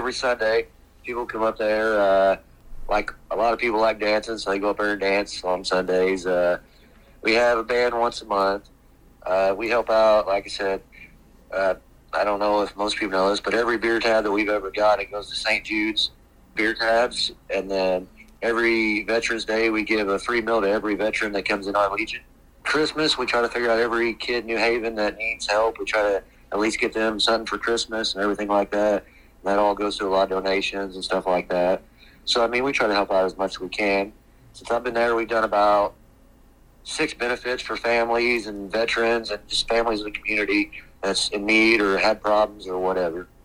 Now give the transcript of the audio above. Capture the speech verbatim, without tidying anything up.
every Sunday. People come up there. Uh, like a lot of people like dancing, so they go up there and dance on Sundays. Uh, we have a band once a month. Uh, we help out, like I said, uh, I don't know if most people know this, but every beer tab that we've ever got, it goes to Saint Jude's beer tabs. And then every Veterans Day, we give a free meal to every veteran that comes in our Legion. Christmas, we try to figure out every kid in New Haven that needs help. We try to at least get them something for Christmas and everything like that. And that all goes to a lot of donations and stuff like that. So, I mean, we try to help out as much as we can. Since I've been there, we've done about six benefits for families and veterans and just families in the community that's in need or had problems or whatever.